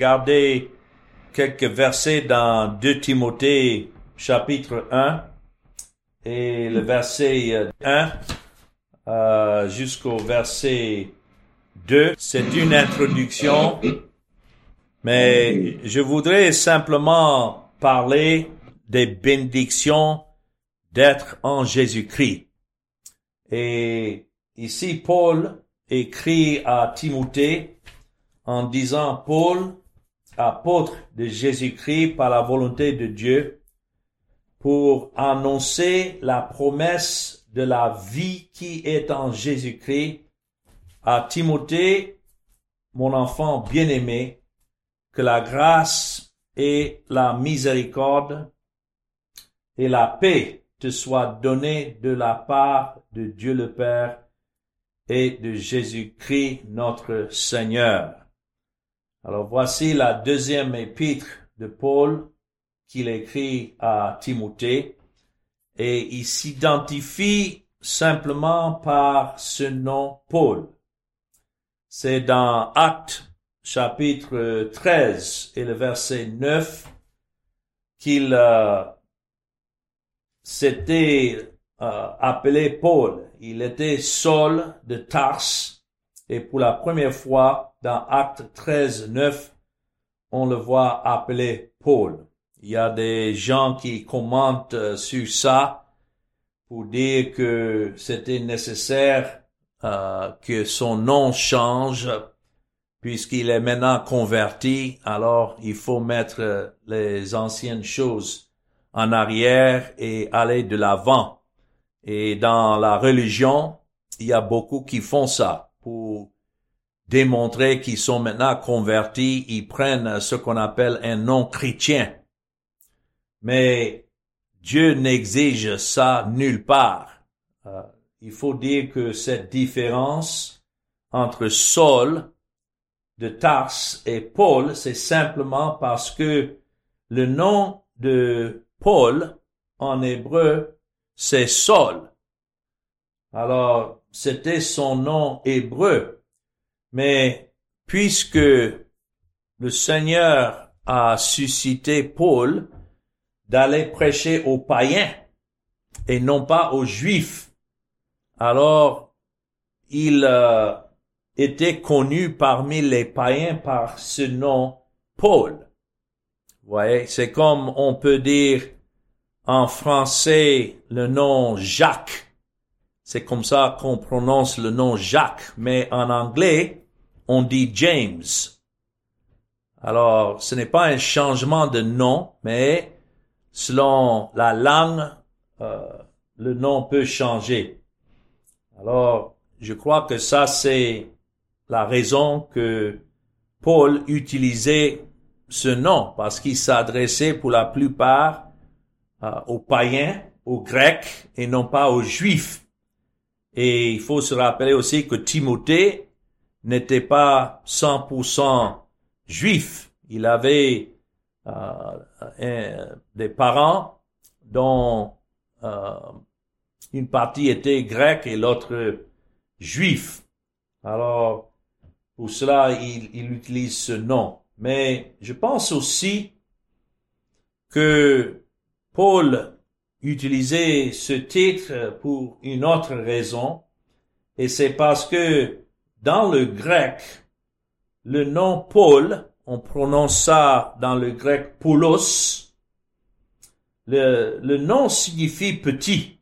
Regardez quelques versets dans 2 Timothée chapitre 1 et le verset 1 jusqu'au verset 2. C'est une introduction, mais je voudrais simplement parler des bénédictions d'être en Jésus-Christ. Et ici, Paul écrit à Timothée en disant: Paul, apôtre de Jésus-Christ par la volonté de Dieu, pour annoncer la promesse de la vie qui est en Jésus-Christ, à Timothée, mon enfant bien-aimé, que la grâce et la miséricorde et la paix te soient données de la part de Dieu le Père et de Jésus-Christ notre Seigneur. Alors voici la deuxième épître de Paul qu'il écrit à Timothée, et il s'identifie simplement par ce nom Paul. C'est dans Actes chapitre 13 et le verset 9 qu'il s'était appelé Paul. Il était Saul de Tarse, et pour la première fois dans Actes 13, 9, on le voit appelé Paul. Il y a des gens qui commentent sur ça pour dire que c'était nécessaire que son nom change puisqu'il est maintenant converti. Alors il faut mettre les anciennes choses en arrière et aller de l'avant. Et dans la religion, il y a beaucoup qui font ça pour démontrer qu'ils sont maintenant convertis. Ils prennent ce qu'on appelle un nom chrétien. Mais Dieu n'exige ça nulle part. Il faut dire que cette différence entre Saul de Tarse et Paul, c'est simplement parce que le nom de Paul en hébreu, c'est Saul. Alors, c'était son nom hébreu. Mais puisque le Seigneur a suscité Paul d'aller prêcher aux païens et non pas aux juifs, alors il était connu parmi les païens par ce nom Paul. Vous voyez, c'est comme on peut dire en français le nom Jacques. C'est comme ça qu'on prononce le nom Jacques, mais en anglais, on dit James. Alors, ce n'est pas un changement de nom, mais selon la langue, le nom peut changer. Alors, je crois que ça, c'est la raison que Paul utilisait ce nom, parce qu'il s'adressait pour la plupart aux païens, aux Grecs, et non pas aux Juifs. Et il faut se rappeler aussi que Timothée n'était pas 100% juif. Il avait des parents dont une partie était grecque et l'autre juif. Alors, pour cela, il utilise ce nom. Mais je pense aussi que Paul utilisait ce titre pour une autre raison, et c'est parce que dans le grec, le nom Paul, on prononce ça dans le grec Paulos, le nom signifie petit.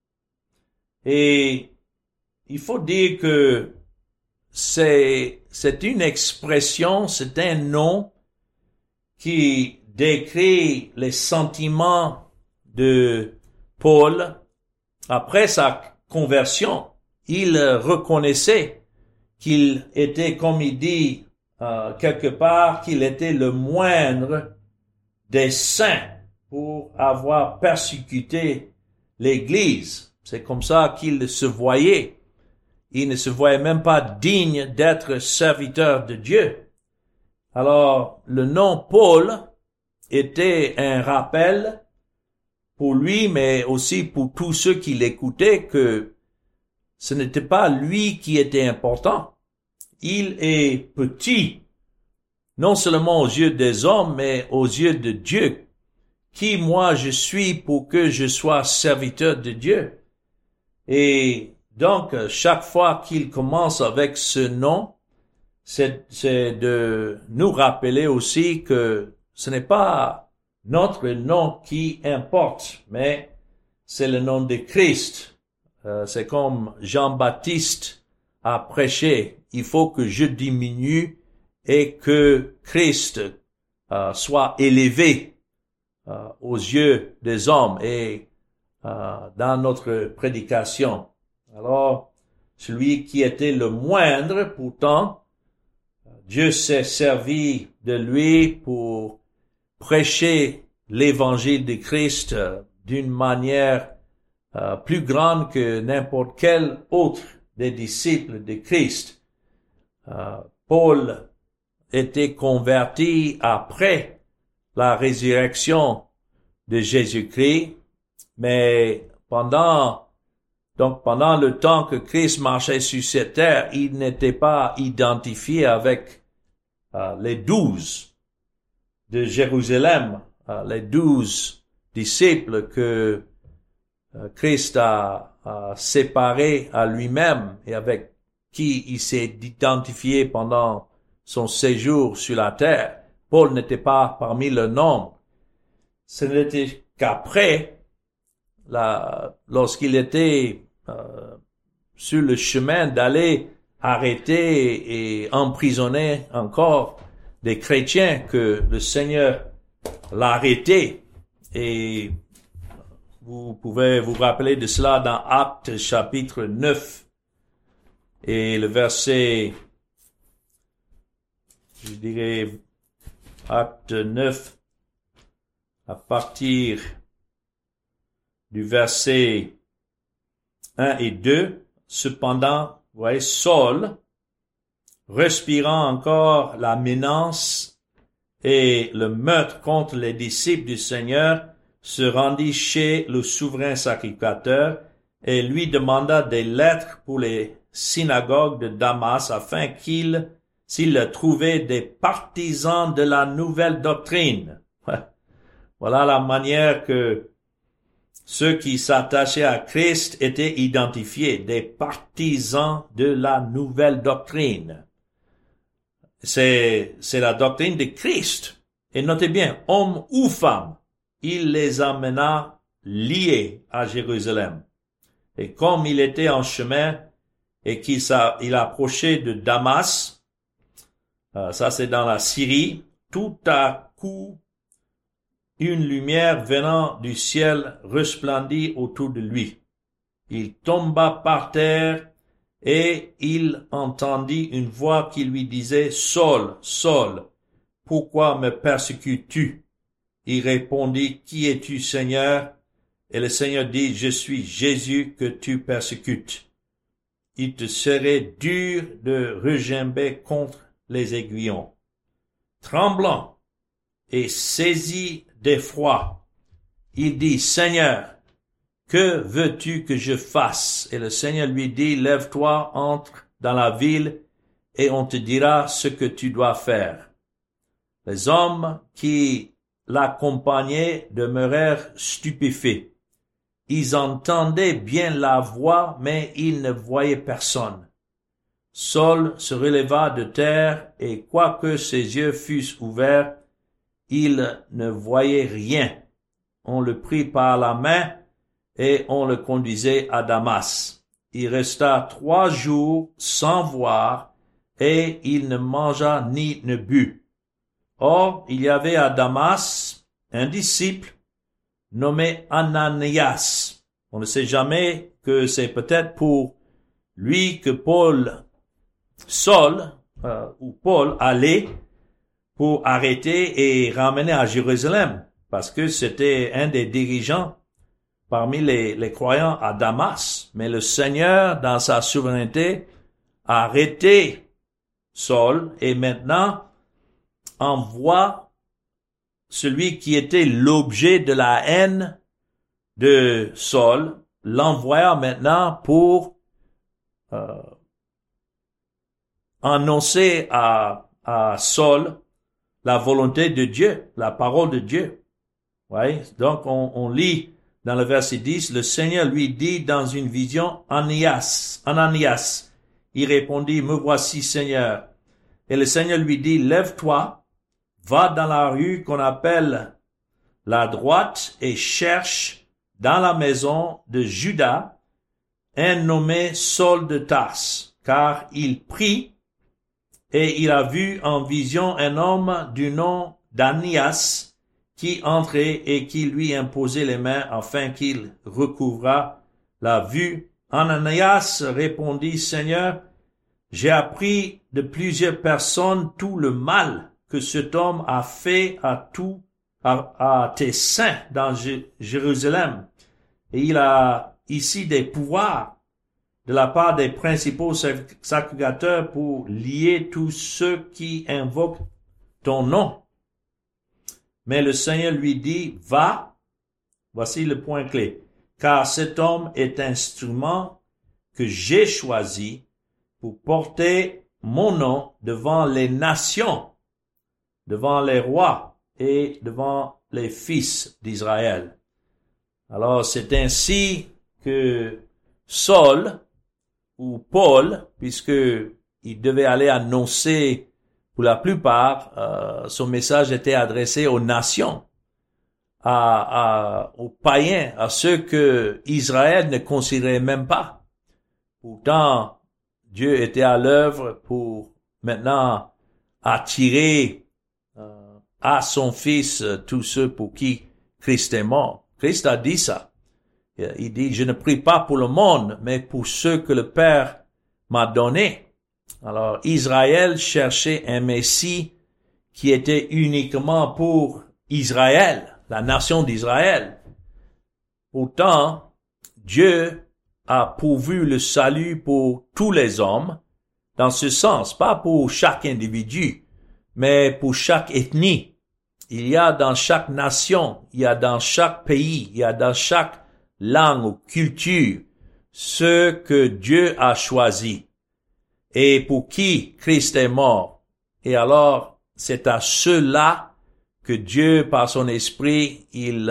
Et il faut dire que c'est une expression, c'est un nom qui décrit les sentiments de Paul après sa conversion. Il reconnaissait qu'il était, comme il dit quelque part, qu'il était le moindre des saints pour avoir persécuté l'Église. C'est comme ça qu'il se voyait. Il ne se voyait même pas digne d'être serviteur de Dieu. Alors, le nom Paul était un rappel pour lui, mais aussi pour tous ceux qui l'écoutaient, que ce n'était pas lui qui était important. Il est petit non seulement aux yeux des hommes, mais aux yeux de Dieu. Qui moi je suis pour que je sois serviteur de Dieu? Et donc, chaque fois qu'il commence avec ce nom, c'est de nous rappeler aussi que ce n'est pas notre nom qui importe, mais c'est le nom de Christ. C'est comme Jean-Baptiste a prêché. Il faut que je diminue et que Christ soit élevé aux yeux des hommes et dans notre prédication. Alors, celui qui était le moindre, pourtant, Dieu s'est servi de lui pour prêcher l'évangile de Christ d'une manière plus grande que n'importe quel autre des disciples de Christ. Paul était converti après la résurrection de Jésus-Christ, mais pendant le temps que Christ marchait sur cette terre, il n'était pas identifié avec les 12 de Jérusalem, les 12 disciples que Christ a séparés à lui-même et avec qui il s'est identifié pendant son séjour sur la terre. Paul n'était pas parmi le nombre. Ce n'était qu'après, lorsqu'il était sur le chemin d'aller arrêter et emprisonner encore des chrétiens, que le Seigneur l'a arrêté. Et vous pouvez vous rappeler de cela dans Actes chapitre 9 et le verset, je dirais, Acte 9 à partir du verset 1 et 2. Cependant, vous voyez, Saul, respirant encore la menace et le meurtre contre les disciples du Seigneur, se rendit chez le souverain sacrificateur et lui demanda des lettres pour les synagogues de Damas afin s'il trouvait des partisans de la nouvelle doctrine. Voilà la manière que ceux qui s'attachaient à Christ étaient identifiés, des partisans de la nouvelle doctrine. C'est la doctrine de Christ. Et notez bien, hommes ou femmes, il les amena liés à Jérusalem. Et comme il était en chemin et il approchait de Damas, ça c'est dans la Syrie, tout à coup, une lumière venant du ciel resplendit autour de lui. Il tomba par terre et il entendit une voix qui lui disait « Saul, Saul, pourquoi me persécutes-tu » Il répondit « Qui es-tu, Seigneur ?» Et le Seigneur dit « Je suis Jésus que tu persécutes. Il te serait dur de regimber contre les aiguillons. » Tremblant et saisi d'effroi, il dit « Seigneur, que veux-tu que je fasse ?» Et le Seigneur lui dit « Lève-toi, entre dans la ville, et on te dira ce que tu dois faire. » Les hommes qui l'accompagnaient demeurèrent stupéfaits. Ils entendaient bien la voix, mais ils ne voyaient personne. Saul se releva de terre, et quoique ses yeux fussent ouverts, il ne voyait rien. On le prit par la main, et on le conduisait à Damas. Il resta 3 jours sans voir, et il ne mangea ni ne but. Or, il y avait à Damas un disciple nommé Ananias. On ne sait jamais que c'est peut-être pour lui que Saul allait pour arrêter et ramener à Jérusalem, parce que c'était un des dirigeants parmi les croyants à Damas. Mais le Seigneur, dans sa souveraineté, a arrêté Saul et maintenant envoie celui qui était l'objet de la haine de Saul, l'envoya maintenant pour annoncer à Saul la volonté de Dieu, la parole de Dieu. Ouais. Donc, on lit dans le verset 10, le Seigneur lui dit dans une vision, Ananias. Il répondit, me voici, Seigneur. Et le Seigneur lui dit, lève-toi, va dans la rue qu'on appelle la droite et cherche dans la maison de Judas un nommé Saul de Tarse, car il prie et il a vu en vision un homme du nom d'Ananias qui entrait et qui lui imposait les mains afin qu'il recouvrât la vue. Ananias répondit, Seigneur, j'ai appris de plusieurs personnes tout le mal que cet homme a fait à tes saints dans Jérusalem. Et il a ici des pouvoirs de la part des principaux sacrificateurs pour lier tous ceux qui invoquent ton nom. Mais le Seigneur lui dit, va, voici le point clé, car cet homme est instrument que j'ai choisi pour porter mon nom devant les nations, devant les rois et devant les fils d'Israël. Alors c'est ainsi que Saul, ou Paul, puisque il devait aller annoncer, pour la plupart, son message était adressé aux nations, aux païens, à ceux que Israël ne considérait même pas. Pourtant, Dieu était à l'œuvre pour maintenant attirer à son Fils tous ceux pour qui Christ est mort. Christ a dit ça. Il dit, je ne prie pas pour le monde, mais pour ceux que le Père m'a donnés. Alors, Israël cherchait un Messie qui était uniquement pour Israël, la nation d'Israël. Pourtant, Dieu a pourvu le salut pour tous les hommes, dans ce sens, pas pour chaque individu, mais pour chaque ethnie. Il y a dans chaque nation, il y a dans chaque pays, il y a dans chaque langue ou culture, ceux que Dieu a choisis et pour qui Christ est mort. Et alors, c'est à ceux-là que Dieu, par son esprit, il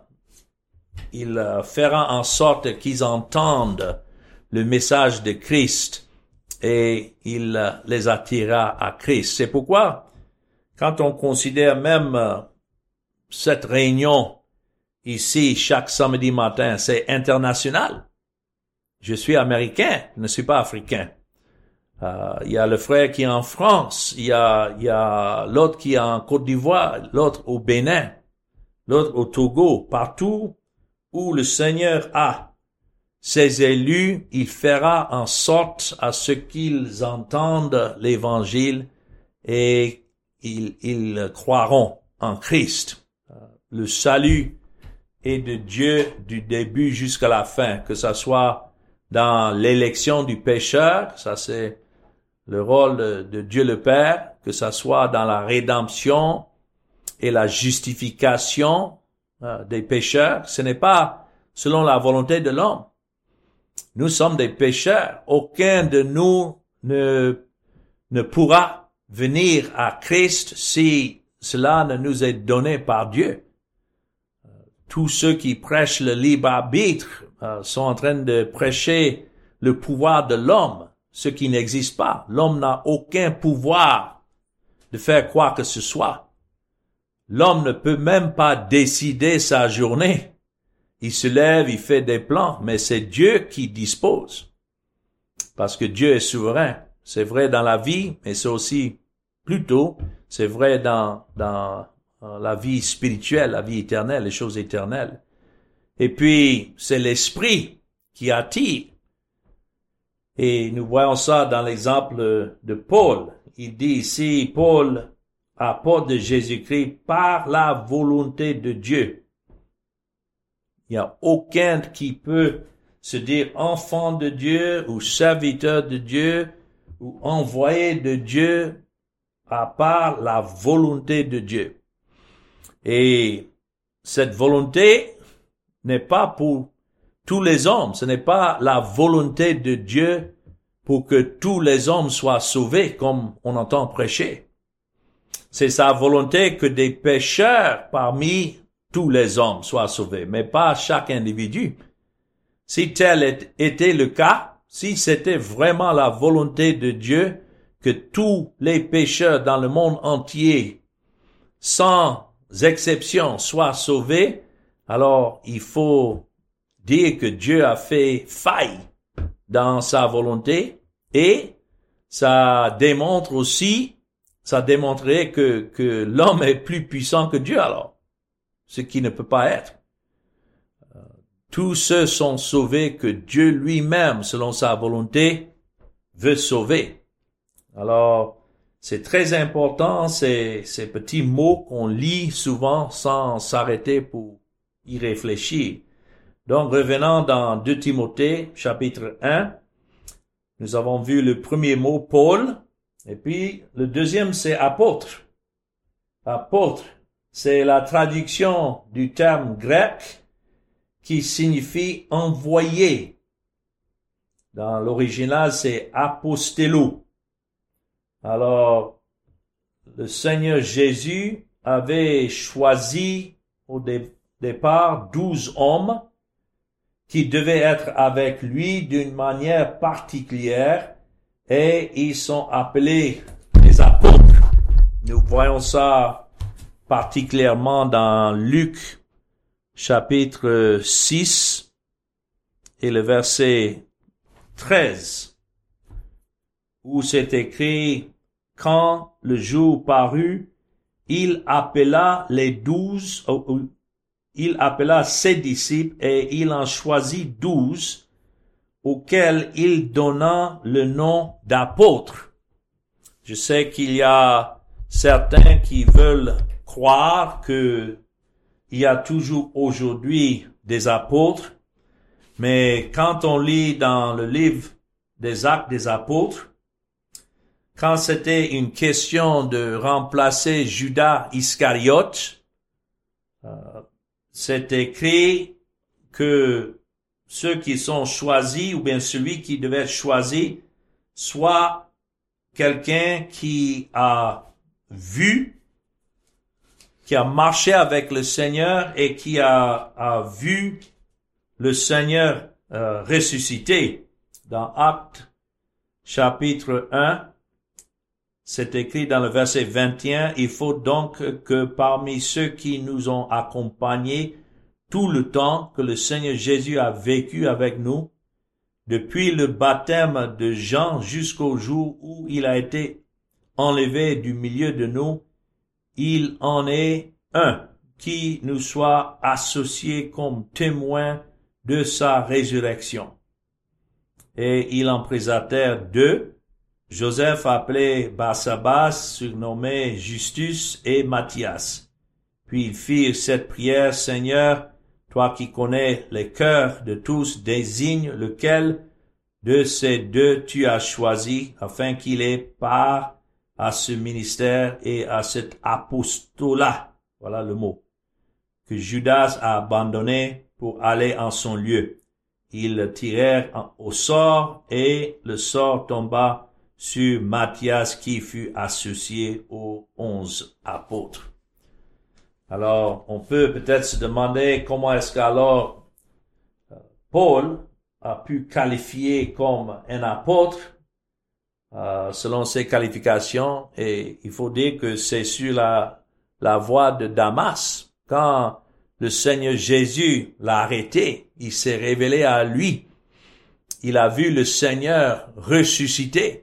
fera en sorte qu'ils entendent le message de Christ et il les attirera à Christ. C'est pourquoi, quand on considère même cette réunion ici, chaque samedi matin, c'est international. Je suis américain, je ne suis pas africain. Il y a le frère qui est en France, il y a l'autre qui est en Côte d'Ivoire, l'autre au Bénin, l'autre au Togo. Partout où le Seigneur a ses élus, il fera en sorte à ce qu'ils entendent l'évangile et ils croiront en Christ. Le salut est de Dieu du début jusqu'à la fin, que ça soit dans l'élection du pécheur, ça c'est le rôle de Dieu le Père, que ça soit dans la rédemption et la justification des pécheurs. Ce n'est pas selon la volonté de l'homme. Nous sommes des pécheurs. Aucun de nous ne pourra venir à Christ si cela ne nous est donné par Dieu. Tous ceux qui prêchent le libre arbitre sont en train de prêcher le pouvoir de l'homme, ce qui n'existe pas. L'homme n'a aucun pouvoir de faire quoi que ce soit. L'homme ne peut même pas décider sa journée. Il se lève, il fait des plans, mais c'est Dieu qui dispose. Parce que Dieu est souverain. C'est vrai dans la vie, mais c'est aussi, plutôt, c'est vrai dans la vie spirituelle, la vie éternelle, les choses éternelles. Et puis, c'est l'esprit qui attire. Et nous voyons ça dans l'exemple de Paul. Il dit ici, Paul, apôtre de Jésus-Christ, par la volonté de Dieu. Il n'y a aucun qui peut se dire enfant de Dieu ou serviteur de Dieu ou envoyé de Dieu à part la volonté de Dieu. Et cette volonté n'est pas pour tous les hommes. Ce n'est pas la volonté de Dieu pour que tous les hommes soient sauvés, comme on entend prêcher. c'est sa volonté que des pécheurs parmi tous les hommes soient sauvés, mais pas chaque individu. Si tel était le cas, si c'était vraiment la volonté de Dieu que tous les pécheurs dans le monde entier, sans exception, soient sauvés, alors il faut dire que Dieu a fait faille dans sa volonté, et ça démontrerait que l'homme est plus puissant que Dieu alors, ce qui ne peut pas être. Tous ceux sont sauvés que Dieu lui-même, selon sa volonté, veut sauver. Alors, c'est très important ces petits mots qu'on lit souvent sans s'arrêter pour y réfléchir. Donc, revenons dans 2 Timothée, chapitre 1. Nous avons vu le premier mot, Paul, et puis le deuxième, c'est apôtre. Apôtre, c'est la traduction du terme grec qui signifie envoyé. Dans l'original, c'est apostello. Alors, le Seigneur Jésus avait choisi au départ 12 hommes qui devaient être avec lui d'une manière particulière, et ils sont appelés les apôtres. Nous voyons ça particulièrement dans Luc chapitre 6 et le verset 13, où c'est écrit: quand le jour parut, il appela ses disciples et il en choisit 12 auxquels il donna le nom d'apôtres. Je sais qu'il y a certains qui veulent croire que il y a toujours aujourd'hui des apôtres, mais quand on lit dans le livre des Actes des Apôtres, quand c'était une question de remplacer Judas Iscariote, c'est écrit que ceux qui sont choisis, ou bien celui qui devait être choisi, soit quelqu'un qui a vu, qui a marché avec le Seigneur et qui a vu le Seigneur ressuscité. Dans Actes chapitre 1, c'est écrit dans le verset 21, « Il faut donc que parmi ceux qui nous ont accompagnés tout le temps que le Seigneur Jésus a vécu avec nous, depuis le baptême de Jean jusqu'au jour où il a été enlevé du milieu de nous, il en est un qui nous soit associé comme témoin de sa résurrection. » Et il en présentèrent 2, Joseph appelé Barsabas, surnommé Justus, et Matthias. Puis ils firent cette prière: « Seigneur, toi qui connais les cœurs de tous, désigne lequel de ces 2 tu as choisi, afin qu'il ait part à ce ministère et à cet apostolat. » Voilà le mot. Que Judas a abandonné pour aller en son lieu. Ils tirèrent au sort et le sort tomba sur Matthias qui fut associé aux 11 apôtres. Alors, on peut peut-être se demander comment est-ce qu'alors Paul a pu qualifier comme un apôtre selon ses qualifications, et il faut dire que c'est sur la voie de Damas. Quand le Seigneur Jésus l'a arrêté, il s'est révélé à lui. Il a vu le Seigneur ressuscité.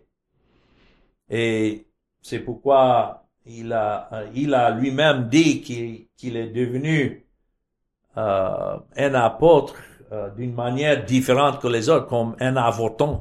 Et c'est pourquoi il a lui-même dit qu'il est devenu un apôtre d'une manière différente que les autres, comme un avorton.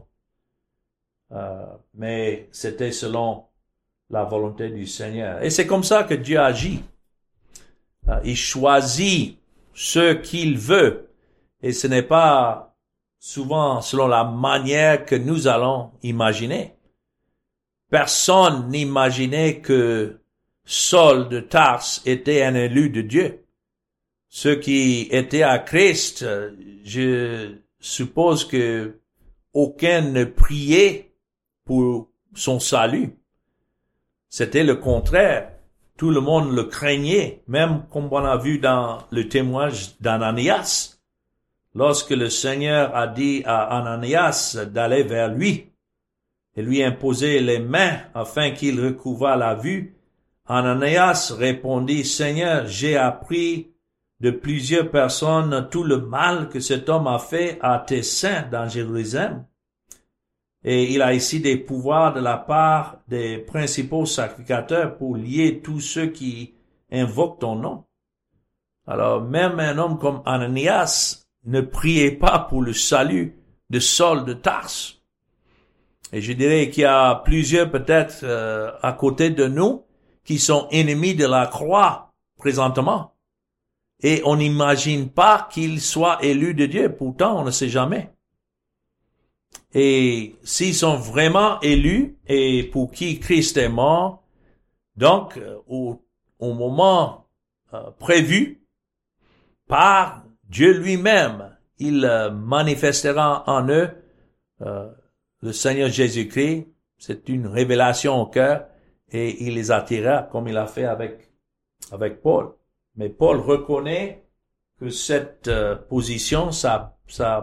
Mais c'était selon la volonté du Seigneur. Et c'est comme ça que Dieu agit. Il choisit ceux qu'il veut. Et ce n'est pas souvent selon la manière que nous allons imaginer. Personne n'imaginait que Saul de Tarse était un élu de Dieu. Ceux qui étaient à Christ, je suppose que aucun ne priait pour son salut. C'était le contraire. Tout le monde le craignait, même comme on a vu dans le témoignage d'Ananias. Lorsque le Seigneur a dit à Ananias d'aller vers lui et lui imposer les mains afin qu'il recouvre la vue, Ananias répondit, Seigneur, j'ai appris de plusieurs personnes tout le mal que cet homme a fait à tes saints dans Jérusalem. Et il a ici des pouvoirs de la part des principaux sacrificateurs pour lier tous ceux qui invoquent ton nom. Alors même un homme comme Ananias ne priait pas pour le salut de Saul de Tarse. Et je dirais qu'il y a plusieurs peut-être à côté de nous qui sont ennemis de la croix présentement. Et on n'imagine pas qu'ils soient élus de Dieu. Pourtant, on ne sait jamais. Et s'ils sont vraiment élus et pour qui Christ est mort, donc au moment prévu par Dieu lui-même, il manifestera en eux le Seigneur Jésus-Christ. C'est une révélation au cœur et il les attirera comme il a fait avec Paul. Mais Paul reconnaît que cette position, sa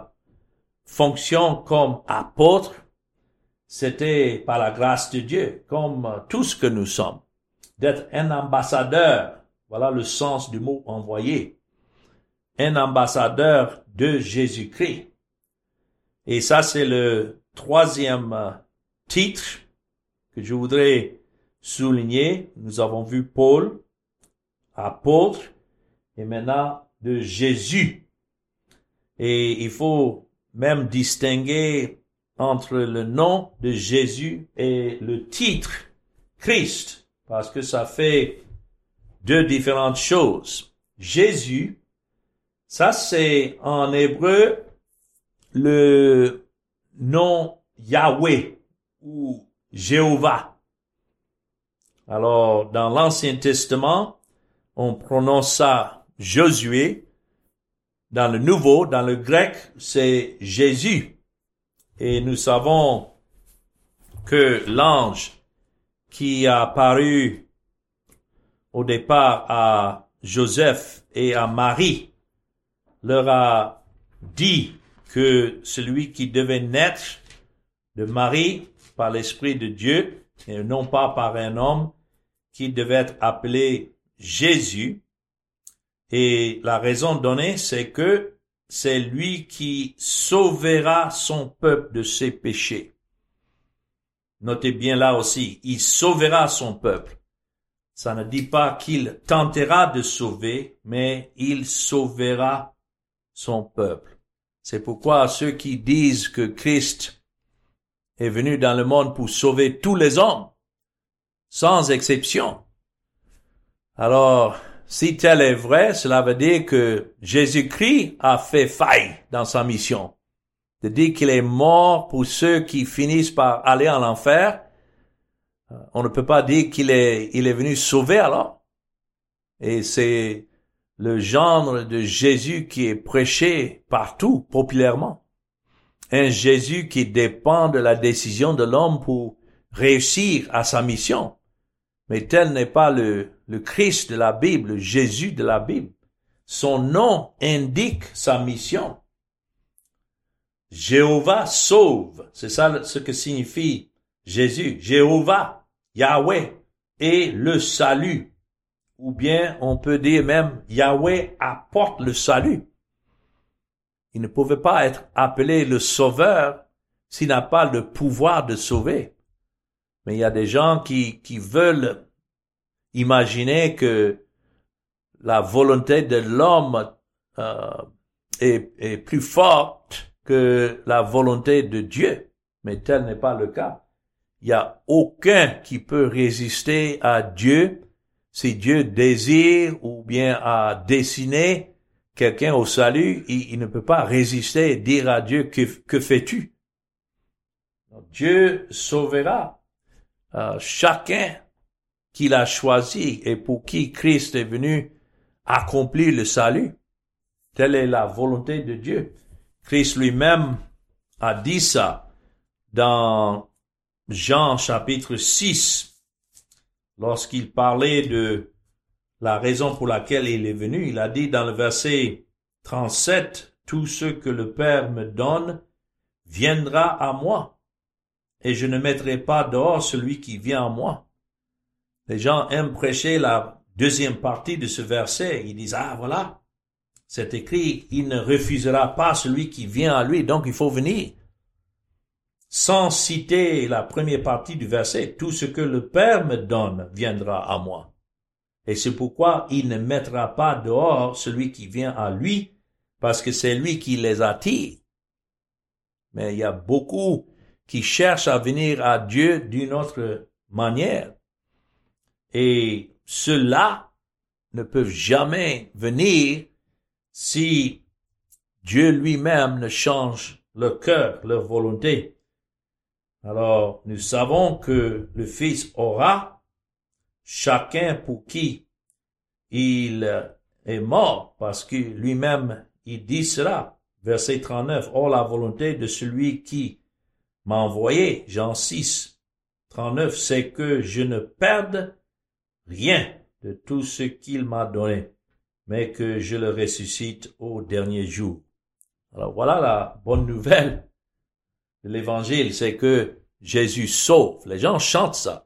fonction comme apôtre, c'était par la grâce de Dieu, comme tout ce que nous sommes, d'être un ambassadeur. Voilà le sens du mot envoyé. Un ambassadeur de Jésus-Christ. Et ça, c'est le troisième titre que je voudrais souligner. Nous avons vu Paul, apôtre, et maintenant de Jésus. Et il faut même distinguer entre le nom de Jésus et le titre Christ, parce que ça fait deux différentes choses. Jésus, ça c'est en hébreu le nom Yahweh ou Jéhovah. Alors dans l'Ancien Testament, on prononce ça Josué. Dans le Nouveau, dans le grec, c'est Jésus. Et nous savons que l'ange qui a apparu au départ à Joseph et à Marie leur a dit que celui qui devait naître de Marie par l'Esprit de Dieu, et non pas par un homme, qui devait être appelé Jésus. Et la raison donnée, c'est que c'est lui qui sauvera son peuple de ses péchés. Notez bien là aussi, il sauvera son peuple. Ça ne dit pas qu'il tentera de sauver, mais il sauvera son peuple. C'est pourquoi ceux qui disent que Christ est venu dans le monde pour sauver tous les hommes, sans exception. Alors, si tel est vrai, cela veut dire que Jésus-Christ a fait faille dans sa mission. De dire qu'il est mort pour ceux qui finissent par aller en enfer. On ne peut pas dire qu'il est venu sauver alors. Et c'est le genre de Jésus qui est prêché partout, populairement. Un Jésus qui dépend de la décision de l'homme pour réussir à sa mission. Mais tel n'est pas le Christ de la Bible, le Jésus de la Bible. Son nom indique sa mission. Jéhovah sauve. C'est ça ce que signifie Jésus. Jéhovah, Yahweh, et le salut. Ou bien on peut dire même Yahweh apporte le salut. Il ne pouvait pas être appelé le sauveur s'il n'a pas le pouvoir de sauver. Mais il y a des gens qui veulent imaginer que la volonté de l'homme est plus forte que la volonté de Dieu. Mais tel n'est pas le cas. Il n'y a aucun qui peut résister à Dieu si Dieu désire ou bien a destiné quelqu'un au salut. Il ne peut pas résister et dire à Dieu que fais-tu? Dieu sauvera chacun qu'il a choisi et pour qui Christ est venu accomplir le salut. Telle est la volonté de Dieu. Christ lui-même a dit ça dans Jean chapitre 6 lorsqu'il parlait de la raison pour laquelle il est venu, il a dit dans le verset 37, « Tout ce que le Père me donne viendra à moi, et je ne mettrai pas dehors celui qui vient à moi. » Les gens aiment prêcher la deuxième partie de ce verset. Ils disent, « Ah, voilà, c'est écrit, il ne refusera pas celui qui vient à lui, donc il faut venir. » Sans citer la première partie du verset, « Tout ce que le Père me donne viendra à moi. » Et c'est pourquoi il ne mettra pas dehors celui qui vient à lui, parce que c'est lui qui les attire. Mais il y a beaucoup qui cherchent à venir à Dieu d'une autre manière. Et ceux-là ne peuvent jamais venir si Dieu lui-même ne change leur cœur, leur volonté. Alors, nous savons que le Fils aura chacun pour qui il est mort, parce que lui-même, il dit cela. Verset 39, « Or la volonté de celui qui m'a envoyé, Jean 6, 39, c'est que je ne perde rien de tout ce qu'il m'a donné, mais que je le ressuscite au dernier jour. » Alors voilà la bonne nouvelle de l'évangile, c'est que Jésus sauve. Les gens chantent ça.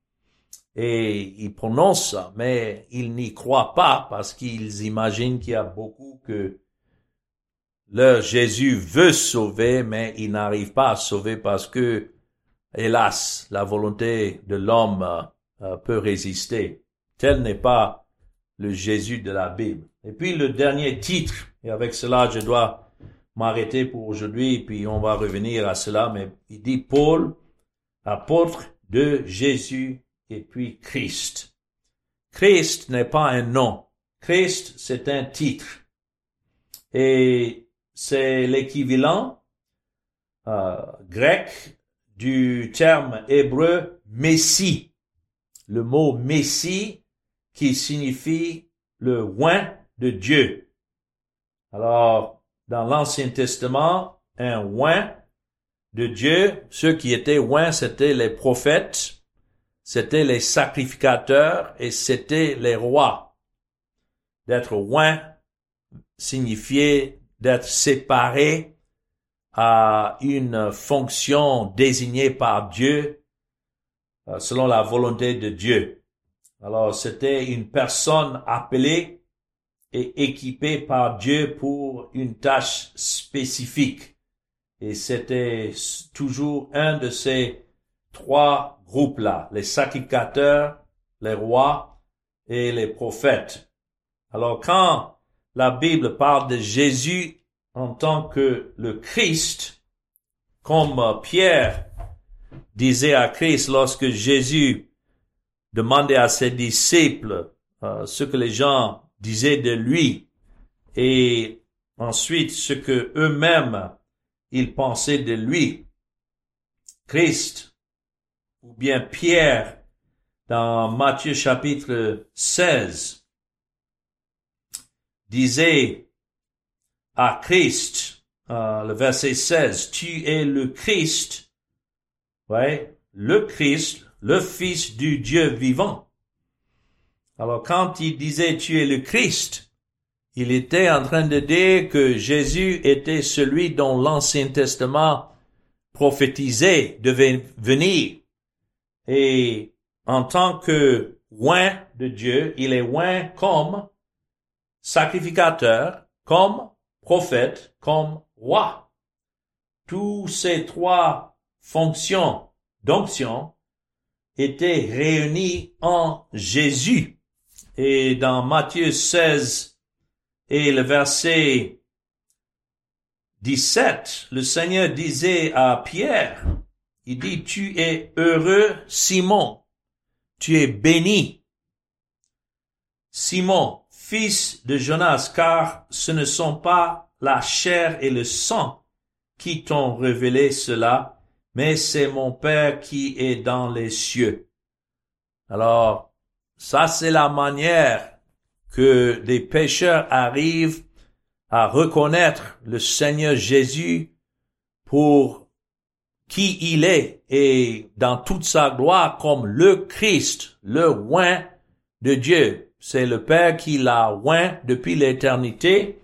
Et ils prononcent ça, mais ils n'y croient pas parce qu'ils imaginent qu'il y a beaucoup que leur Jésus veut sauver, mais il n'arrive pas à sauver parce que, hélas, la volonté de l'homme peut résister. Tel n'est pas le Jésus de la Bible. Et puis le dernier titre, et avec cela je dois m'arrêter pour aujourd'hui, puis on va revenir à cela, mais il dit Paul, apôtre de Jésus et puis Christ. Christ n'est pas un nom. Christ, c'est un titre. Et c'est l'équivalent grec du terme hébreu Messie. Le mot Messie qui signifie le oint de Dieu. Alors, dans l'Ancien Testament, un oint de Dieu, ceux qui étaient oints, c'était les prophètes, c'était les sacrificateurs et c'était les rois. D'être oint signifiait d'être séparé à une fonction désignée par Dieu selon la volonté de Dieu. Alors, c'était une personne appelée et équipée par Dieu pour une tâche spécifique. Et c'était toujours un de ces trois groupes-là, les sacrificateurs, les rois et les prophètes. Alors, quand la Bible parle de Jésus en tant que le Christ, comme Pierre disait à Christ lorsque Jésus demandait à ses disciples ce que les gens disaient de lui et ensuite ce que eux-mêmes ils pensaient de lui. Christ ou bien Pierre dans Matthieu chapitre 16 disait à Christ, le verset 16, « Tu es le Christ, ouais, le Christ, le Fils du Dieu vivant. » Alors quand il disait « Tu es le Christ », il était en train de dire que Jésus était celui dont l'Ancien Testament prophétisait devait venir. Et en tant que oint de Dieu, il est oint comme sacrificateur, comme prophète, comme roi. Tous ces trois fonctions d'onction étaient réunies en Jésus. Et dans Matthieu 16 et le verset 17, le Seigneur disait à Pierre, il dit, « Tu es heureux, Simon, tu es béni, Simon, fils de Jonas, car ce ne sont pas la chair et le sang qui t'ont révélé cela, mais c'est mon Père qui est dans les cieux. » Alors, ça c'est la manière que les pécheurs arrivent à reconnaître le Seigneur Jésus pour qui il est et dans toute sa gloire comme le Christ, le oint de Dieu. C'est le Père qui l'a oint depuis l'éternité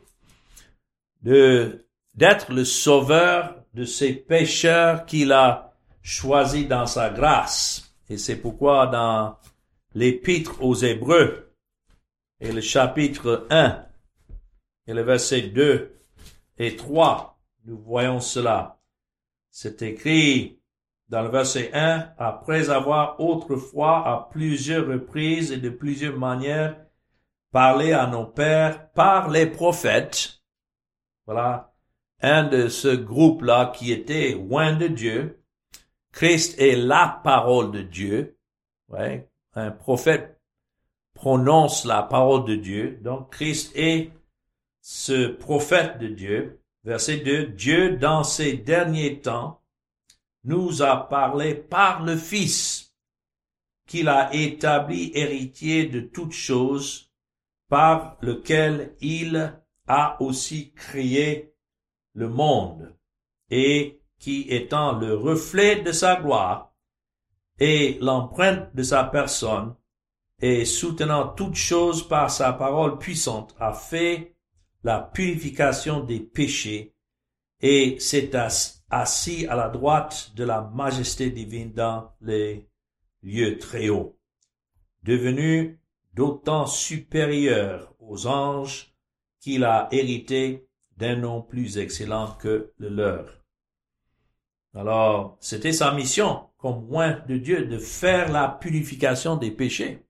d'être le sauveur de ces pécheurs qu'il a choisis dans sa grâce. Et c'est pourquoi dans l'épître aux Hébreux et le chapitre 1 et le verset 2 et 3, nous voyons cela. C'est écrit dans le verset 1, « Après avoir autrefois à plusieurs reprises et de plusieurs manières parlé à nos pères par les prophètes. » Voilà un de ce groupe-là qui était loin de Dieu. Christ est la parole de Dieu. Ouais. Un prophète prononce la parole de Dieu. Donc Christ est ce prophète de Dieu. Verset 2, Dieu, dans ces derniers temps, nous a parlé par le Fils, qu'il a établi héritier de toutes choses, par lequel il a aussi créé le monde, et qui étant le reflet de sa gloire et l'empreinte de sa personne, et soutenant toutes choses par sa parole puissante, a fait la purification des péchés, et s'est assis à la droite de la majesté divine dans les lieux très hauts, devenu d'autant supérieur aux anges qu'il a hérité d'un nom plus excellent que le leur. Alors, c'était sa mission comme oint de Dieu de faire la purification des péchés.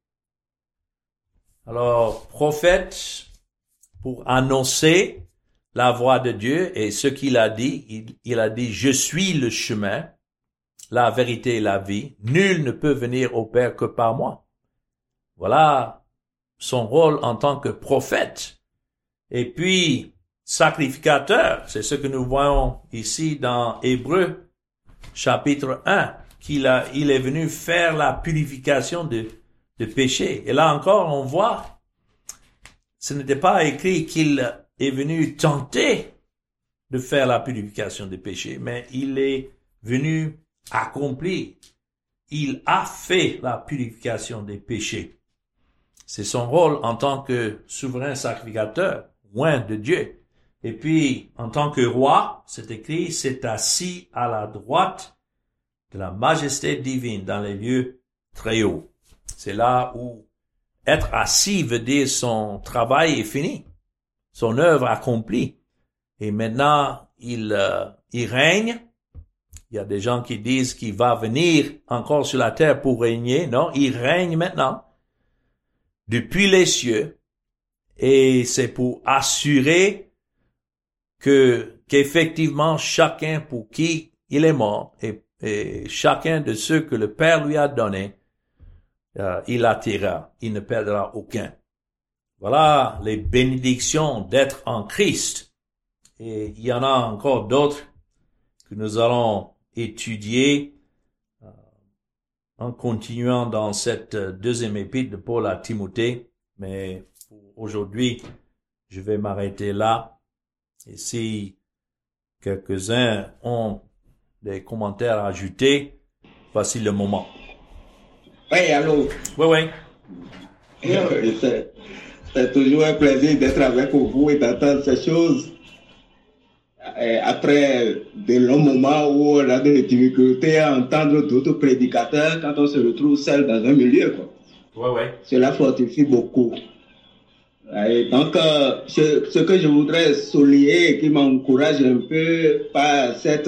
Alors, prophète, pour annoncer la voix de Dieu et ce qu'il a dit, il a dit, je suis le chemin, la vérité et la vie. Nul ne peut venir au Père que par moi. Voilà son rôle en tant que prophète. Et puis, sacrificateur, c'est ce que nous voyons ici dans Hébreux, chapitre 1, il est venu faire la purification de péché. Et là encore, on voit, ce n'était pas écrit qu'il est venu tenter de faire la purification des péchés, mais il est venu accomplir. Il a fait la purification des péchés. C'est son rôle en tant que souverain sacrificateur, oint de Dieu. Et puis, en tant que roi, c'est écrit, s'est assis à la droite de la majesté divine dans les lieux très hauts. C'est là où être assis veut dire son travail est fini, son œuvre accomplie. Et maintenant, il règne. Il y a des gens qui disent qu'il va venir encore sur la terre pour régner. Non, il règne maintenant depuis les cieux. Et c'est pour assurer qu'effectivement chacun pour qui il est mort et chacun de ceux que le Père lui a donné, il attira, il ne perdra aucun. Voilà les bénédictions d'être en Christ. Et il y en a encore d'autres que nous allons étudier en continuant dans cette deuxième épître de Paul à Timothée. Mais pour aujourd'hui, je vais m'arrêter là. Et si quelques-uns ont des commentaires à ajouter, voici le moment. Oui, allô. Oui. C'est toujours un plaisir d'être avec vous et d'entendre ces choses. Après de longs moments où on a des difficultés à entendre d'autres prédicateurs quand on se retrouve seul dans un milieu, quoi. Ouais. Cela fortifie beaucoup. Et donc, ce que je voudrais souligner et qui m'encourage un peu par cette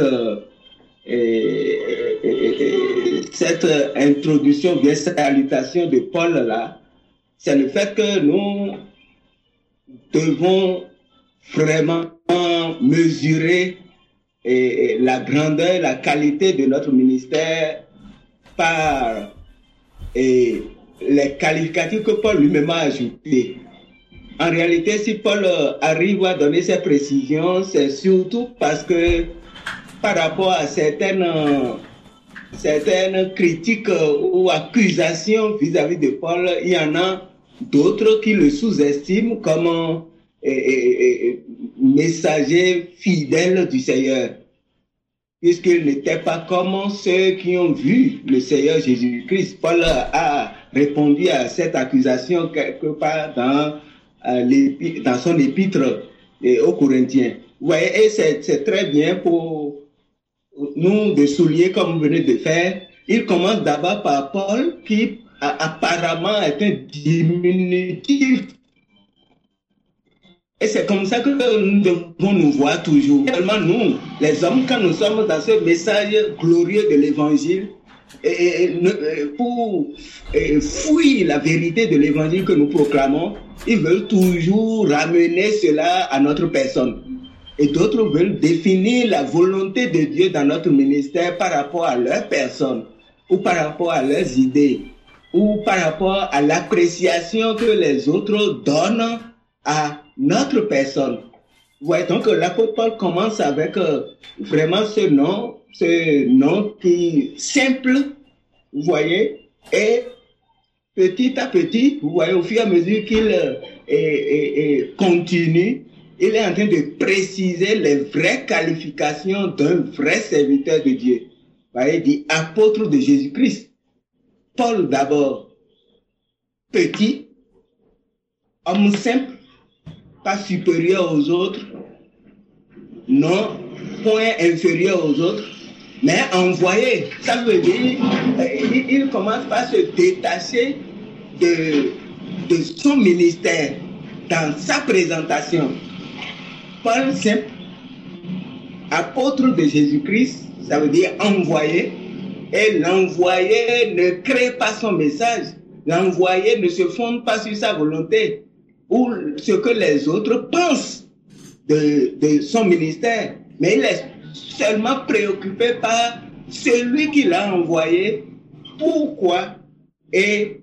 introduction, bien salutation de Paul là, c'est le fait que nous devons vraiment mesurer la grandeur, la qualité de notre ministère par les qualificatifs que Paul lui-même a ajoutés. En réalité, si Paul arrive à donner ces précisions, c'est surtout parce que par rapport à certaines critiques ou accusations vis-à-vis de Paul, il y en a d'autres qui le sous-estiment comme messager fidèle du Seigneur. puisqu'ils n'étaient pas comme ceux qui ont vu le Seigneur Jésus-Christ. Paul a répondu à cette accusation quelque part dans son épître aux Corinthiens. Vous voyez, et c'est très bien pour nous de souligner comme vous venez de faire. Il commence d'abord par Paul, qui apparemment est un diminutif. Et c'est comme ça que nous devons nous voir toujours. Seulement nous, les hommes, quand nous sommes dans ce message glorieux de l'Évangile, pour fuir la vérité de l'Évangile que nous proclamons, ils veulent toujours ramener cela à notre personne. Et d'autres veulent définir la volonté de Dieu dans notre ministère par rapport à leur personne, ou par rapport à leurs idées, ou par rapport à l'appréciation que les autres donnent à notre personne. Vous voyez, donc l'apôtre Paul commence avec vraiment ce nom qui est simple, vous voyez, et petit à petit, vous voyez, au fur et à mesure qu'il continue, il est en train de préciser les vraies qualifications d'un vrai serviteur de Dieu. Vous voyez, il dit apôtre de Jésus-Christ. Paul d'abord, petit, homme simple, pas supérieur aux autres, non, point inférieur aux autres, mais envoyé. Ça veut dire, il commence par se détacher de son ministère dans sa présentation. Paul simple, apôtre de Jésus-Christ, ça veut dire envoyé, et l'envoyé ne crée pas son message, l'envoyé ne se fonde pas sur sa volonté ou ce que les autres pensent de son ministère, mais il est seulement préoccupé par celui qui l'a envoyé, pourquoi et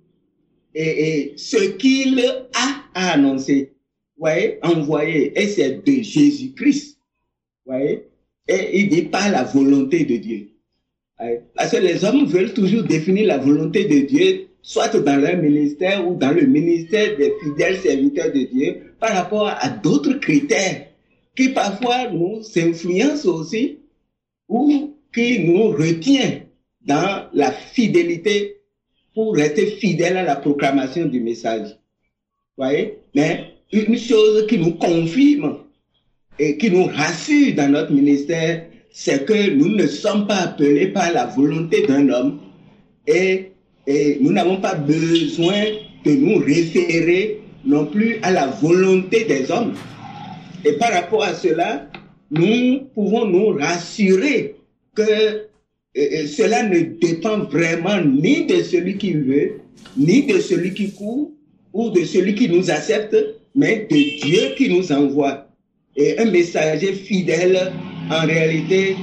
ce qu'il a à annoncer. Vous voyez, envoyé, et c'est de Jésus-Christ. Vous voyez, et il dit pas la volonté de Dieu. Parce que les hommes veulent toujours définir la volonté de Dieu, soit dans leur ministère ou dans le ministère des fidèles serviteurs de Dieu, par rapport à d'autres critères qui parfois nous influencent aussi ou qui nous retient dans la fidélité pour rester fidèle à la proclamation du message. Vous voyez? Mais une chose qui nous confirme et qui nous rassure dans notre ministère, c'est que nous ne sommes pas appelés par la volonté d'un homme et nous n'avons pas besoin de nous référer non plus à la volonté des hommes. Et par rapport à cela, nous pouvons nous rassurer que cela ne dépend vraiment ni de celui qui veut, ni de celui qui court, ou de celui qui nous accepte, mais de Dieu qui nous envoie. Et un messager fidèle, en réalité,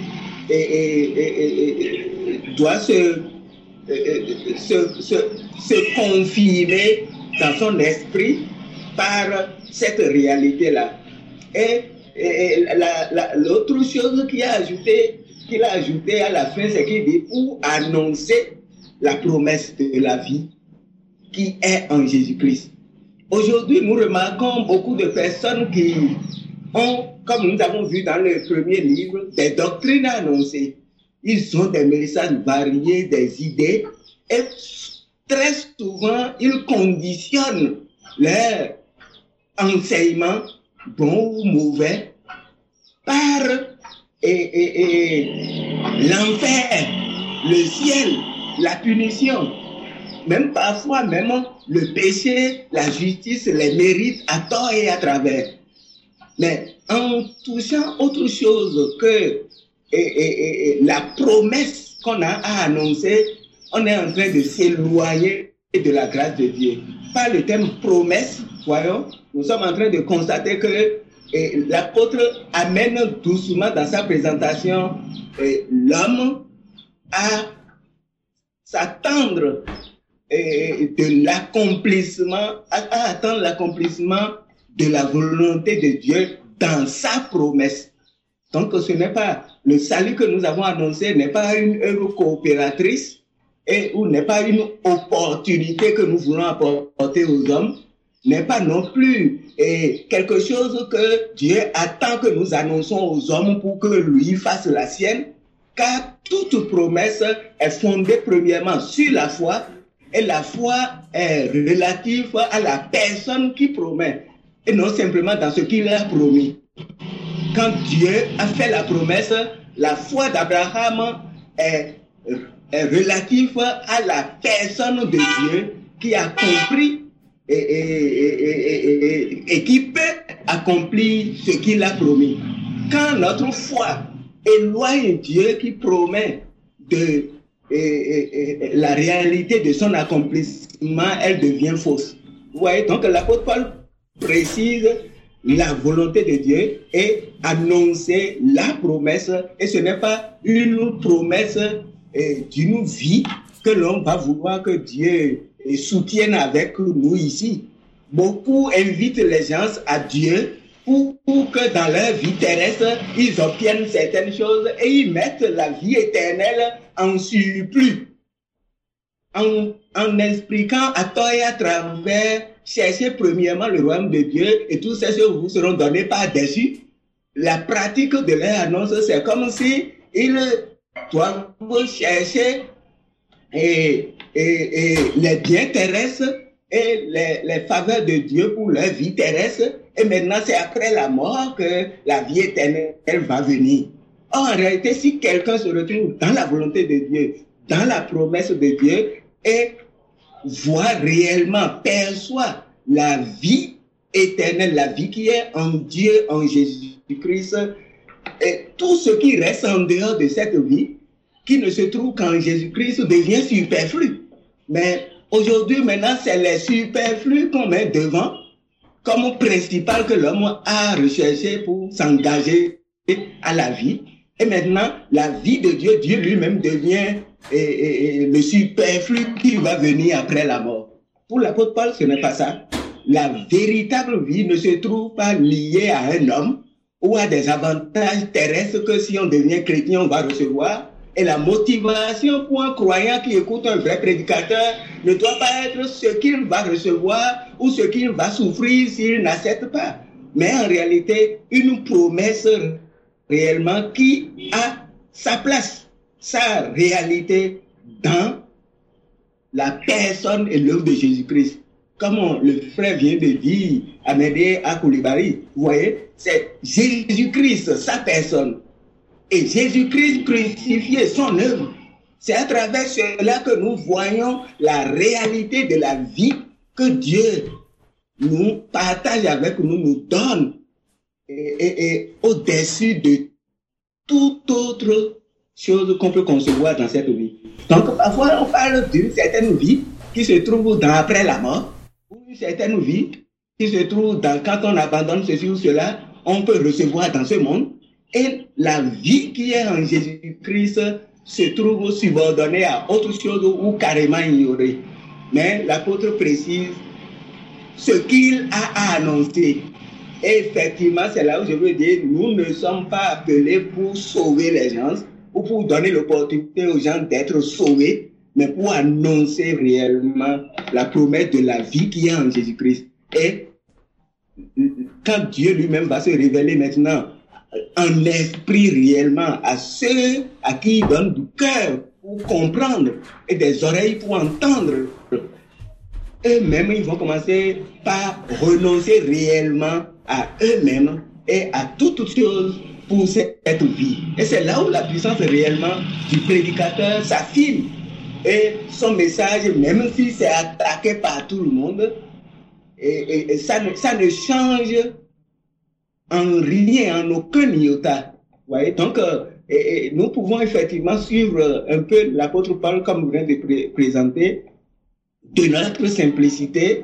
doit se confirmer dans son esprit par cette réalité-là. Et l'autre chose qu'il a ajouté à la fin, c'est qu'il dit pour annoncer la promesse de la vie qui est en Jésus-Christ. Aujourd'hui, nous remarquons beaucoup de personnes qui ont, comme nous avons vu dans le premier livre, des doctrines à annoncer. Ils ont des messages variés, des idées, et très souvent, ils conditionnent leur enseignement, bon ou mauvais, par l'enfer, le ciel, la punition. Même parfois, même le péché, la justice, les mérites à tort et à travers. Mais en touchant autre chose que la promesse qu'on a à annoncer, on est en train de s'éloigner de la grâce de Dieu. Par le terme promesse, voyons, nous sommes en train de constater que l'apôtre amène doucement dans sa présentation l'homme à s'attendre de l'accomplissement, à attendre l'accomplissement de la volonté de Dieu dans sa promesse. Donc ce n'est pas le salut que nous avons annoncé, n'est pas une œuvre coopératrice ou n'est pas une opportunité que nous voulons apporter aux hommes, n'est pas non plus quelque chose que Dieu attend que nous annonçons aux hommes pour que lui fasse la sienne, car toute promesse est fondée premièrement sur la foi, et la foi est relative à la personne qui promet, et non simplement dans ce qu'il a promis. Quand Dieu a fait la promesse, la foi d'Abraham est relative à la personne de Dieu qui a compris et qui peut accomplir ce qu'il a promis. Quand notre foi éloigne Dieu qui promet de la réalité de son accomplissement, elle devient fausse. Vous voyez, donc l'apôtre Paul précise la volonté de Dieu et annoncer la promesse, et ce n'est pas une promesse d'une vie que l'on va vouloir que Dieu soutienne avec nous ici. Beaucoup invitent les gens à Dieu pour que dans leur vie terrestre, ils obtiennent certaines choses et ils mettent la vie éternelle en surplus. En expliquant à tort et à travers, cherchez premièrement le royaume de Dieu et toutes ces choses vous seront données par-dessus. La pratique de leur annonce, c'est comme si ils doivent chercher les biens terrestres et les faveurs de Dieu pour leur vie terrestre. Et maintenant, c'est après la mort que la vie éternelle va venir. Or, en réalité, si quelqu'un se retrouve dans la volonté de Dieu, dans la promesse de Dieu, et voit réellement, perçoit la vie éternelle, la vie qui est en Dieu, en Jésus-Christ, et tout ce qui reste en dehors de cette vie, qui ne se trouve qu'en Jésus-Christ, devient superflu. Mais aujourd'hui, maintenant, c'est les superflus qu'on met devant comme principal que l'homme a recherché pour s'engager à la vie. Et maintenant, la vie de Dieu, Dieu lui-même devient le superflu qui va venir après la mort. Pour l'apôtre Paul, ce n'est pas ça. La véritable vie ne se trouve pas liée à un homme ou à des avantages terrestres que si on devient chrétien, on va recevoir. Et la motivation pour un croyant qui écoute un vrai prédicateur ne doit pas être ce qu'il va recevoir ou ce qu'il va souffrir s'il n'accepte pas. Mais en réalité, une promesse réellement qui a sa place, sa réalité dans la personne et l'œuvre de Jésus-Christ. Comme le frère vient de dire, Amédée à Koulibaly, vous voyez, c'est Jésus-Christ, sa personne. Et Jésus-Christ crucifié, son œuvre. C'est à travers cela que nous voyons la réalité de la vie que Dieu nous partage avec nous, nous donne et au-dessus de toute autre chose qu'on peut concevoir dans cette vie. Donc parfois on parle d'une certaine vie qui se trouve dans après la mort, ou une certaine vie qui se trouve dans quand on abandonne ceci ou cela, on peut recevoir dans ce monde. Et la vie qui est en Jésus-Christ se trouve subordonnée à autre chose ou carrément ignorée. Mais l'apôtre précise ce qu'il a annoncé. Et effectivement, c'est là où je veux dire, nous ne sommes pas appelés pour sauver les gens ou pour donner l'opportunité aux gens d'être sauvés, mais pour annoncer réellement la promesse de la vie qui est en Jésus-Christ. Et quand Dieu lui-même va se révéler maintenant en esprit réellement à ceux à qui il donne du cœur pour comprendre et des oreilles pour entendre, eux-mêmes ils vont commencer par renoncer réellement à eux-mêmes et à toute chose pour cette vie. Et c'est là où la puissance réellement du prédicateur s'affine. Et son message, même si c'est attaqué par tout le monde, et ça ne change en rien, en aucun iota. Vous voyez, donc nous pouvons effectivement suivre un peu l'apôtre Paul comme vous venez de présenter, de notre simplicité,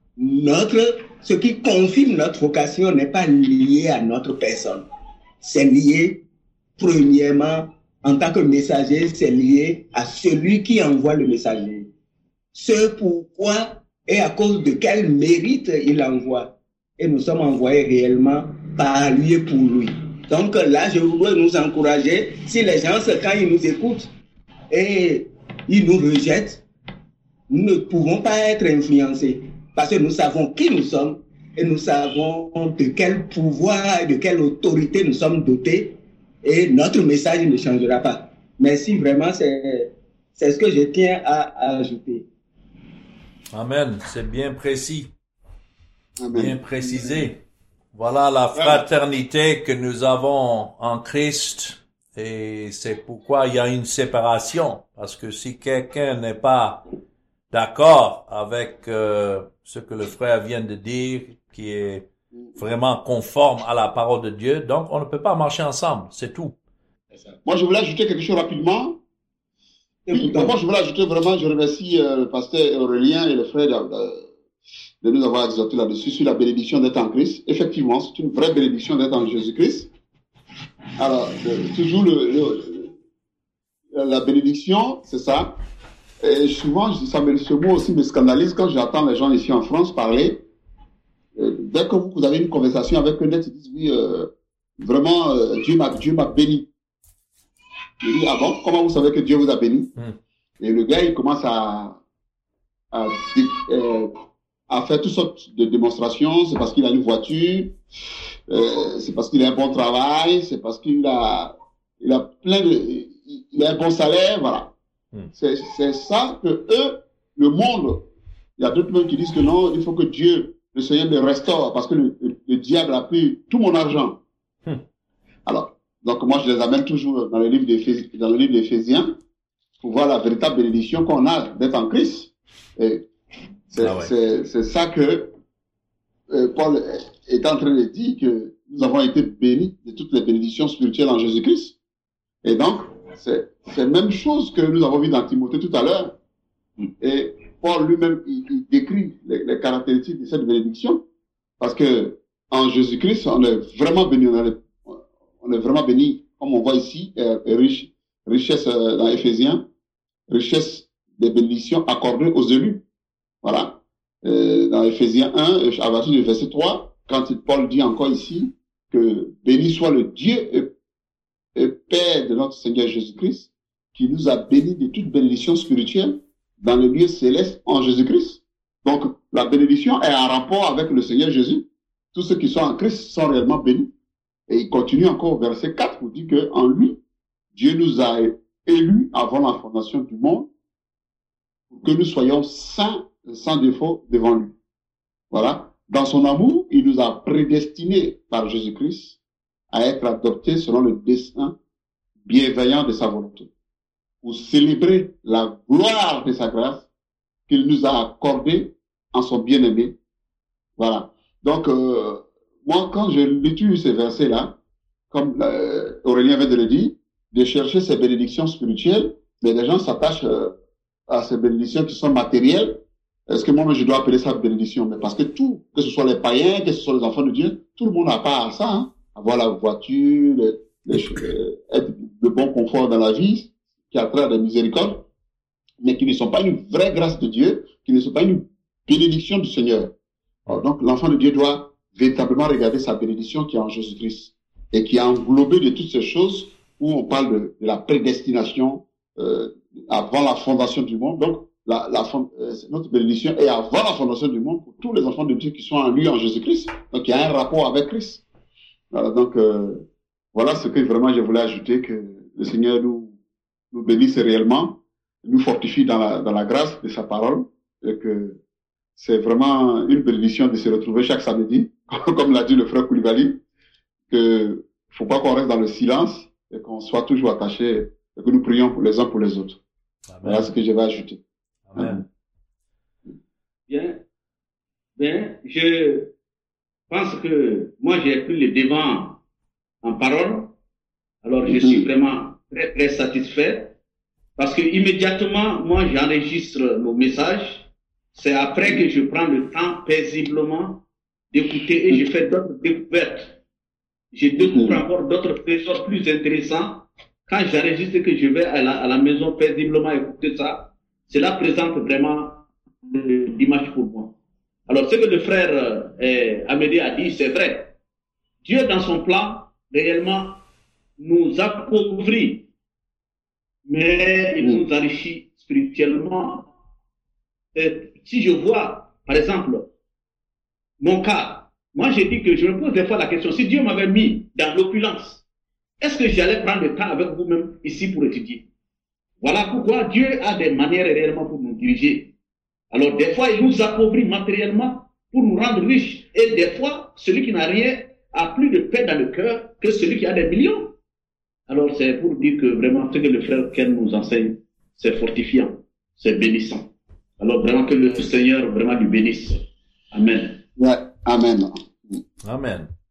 ce qui confirme notre vocation n'est pas lié à notre personne. C'est lié, premièrement, en tant que messager, c'est lié à celui qui envoie le messager. Ce pourquoi et à cause de quel mérite il envoie. Et nous sommes envoyés réellement par lui et pour lui. Donc là, je voudrais nous encourager, si les gens, quand ils nous écoutent et ils nous rejettent, nous ne pouvons pas être influencés. parce que nous savons qui nous sommes et nous savons de quel pouvoir et de quelle autorité nous sommes dotés et notre message ne changera pas. Merci, vraiment, c'est ce que je tiens à ajouter. Amen. C'est bien précis, Amen. bien précisé. Voilà la fraternité que nous avons en Christ et c'est pourquoi il y a une séparation. Parce que si quelqu'un n'est pas d'accord avec ce que le frère vient de dire, qui est vraiment conforme à la parole de Dieu, donc on ne peut pas marcher ensemble, c'est tout. Moi, je voulais ajouter quelque chose rapidement. Moi, je voulais ajouter vraiment, je remercie le pasteur Aurélien et le frère de nous avoir exhorté là-dessus, sur la bénédiction d'être en Christ. Effectivement, c'est une vraie bénédiction d'être en Jésus-Christ. Alors, toujours la bénédiction, c'est ça. Et souvent, ce mot aussi me scandalise quand j'entends les gens ici en France parler. Dès que vous avez une conversation avec eux, ils disent, oui, vraiment, Dieu m'a béni. Je dis, ah bon, comment vous savez que Dieu vous a béni? Et le gars, il commence à faire toutes sortes de démonstrations. C'est parce qu'il a une voiture, c'est parce qu'il a un bon travail, c'est parce qu'il a il a un bon salaire, voilà. C'est ça que eux, le monde, il y a d'autres même qui disent que non, il faut que Dieu, le Seigneur me restaure parce que le diable a pris tout mon argent. Alors, donc moi je les amène toujours dans le livre d'Éphésiens pour voir la véritable bénédiction qu'on a d'être en Christ. Et c'est ça que Paul est en train de dire, que nous avons été bénis de toutes les bénédictions spirituelles en Jésus-Christ. Et donc, c'est la même chose que nous avons vu dans Timothée tout à l'heure. Et Paul lui-même, il décrit les caractéristiques de cette bénédiction. Parce que en Jésus-Christ, on est vraiment béni. On est vraiment béni, comme on voit ici, richesse dans Éphésiens, richesse des bénédictions accordées aux élus. Voilà. Dans Éphésiens 1, à partir du verset 3, quand Paul dit encore ici que béni soit le Dieu et Père de notre Seigneur Jésus-Christ, qui nous a bénis de toute bénédiction spirituelle dans le lieu céleste en Jésus-Christ. Donc, la bénédiction est en rapport avec le Seigneur Jésus. Tous ceux qui sont en Christ sont réellement bénis. Et il continue encore au verset 4 pour dire qu'en lui, Dieu nous a élus avant la fondation du monde pour que nous soyons saints, sans défaut devant lui. Voilà. Dans son amour, il nous a prédestinés par Jésus-Christ à être adoptés selon le dessein bienveillant de sa volonté, pour célébrer la gloire de sa grâce qu'il nous a accordée en son bien-aimé. Voilà. Donc, moi, quand je lis ces versets-là, comme Aurélien vient de le dire, de chercher ces bénédictions spirituelles, mais les gens s'attachent à ces bénédictions qui sont matérielles. Est-ce que moi, je dois appeler ça bénédiction? Mais parce que tout, que ce soit les païens, que ce soit les enfants de Dieu, tout le monde n'a pas ça, hein. Avoir la voiture, être de bon confort dans la vie, qui a trait à la miséricorde, mais qui ne sont pas une vraie grâce de Dieu, qui ne sont pas une bénédiction du Seigneur. Alors, donc, l'enfant de Dieu doit véritablement regarder sa bénédiction qui est en Jésus-Christ et qui est englobée de toutes ces choses où on parle de la prédestination avant la fondation du monde. Donc, notre bénédiction est avant la fondation du monde pour tous les enfants de Dieu qui sont en lui, en Jésus-Christ. Donc, il y a un rapport avec Christ. Voilà, donc, voilà ce que vraiment je voulais ajouter, que le Seigneur nous bénisse réellement, nous fortifie dans la grâce de sa parole, et que c'est vraiment une bénédiction de se retrouver chaque samedi, comme l'a dit le frère Koulibaly, que faut pas qu'on reste dans le silence et qu'on soit toujours attachés et que nous prions pour les uns pour les autres. Amen. Voilà ce que je vais ajouter. Amen. Bien, je pense que moi j'ai pris le devant en parole, alors je suis vraiment très très satisfait parce que immédiatement moi j'enregistre nos messages. C'est après que je prends le temps paisiblement d'écouter et je fais d'autres découvertes. Je découvre encore d'autres trésors plus intéressants. Quand j'enregistre que je vais à la maison paisiblement écouter ça, cela présente vraiment l'image pour moi. Alors, ce que le frère Amédée a dit, c'est vrai. Dieu, dans son plan, réellement, nous appauvrit, mais il nous enrichit spirituellement. Si je vois, par exemple, mon cas, moi j'ai dit que je me pose des fois la question, si Dieu m'avait mis dans l'opulence, est-ce que j'allais prendre le temps avec vous-même ici pour étudier? Voilà pourquoi Dieu a des manières réellement pour nous diriger. Alors des fois, il nous appauvrit matériellement pour nous rendre riches. Et des fois, celui qui n'a rien a plus de paix dans le cœur que celui qui a des millions. Alors c'est pour dire que vraiment ce que le frère Ken nous enseigne, c'est fortifiant, c'est bénissant. Alors vraiment que le Seigneur vraiment lui bénisse. Amen. Ouais, amen. Amen.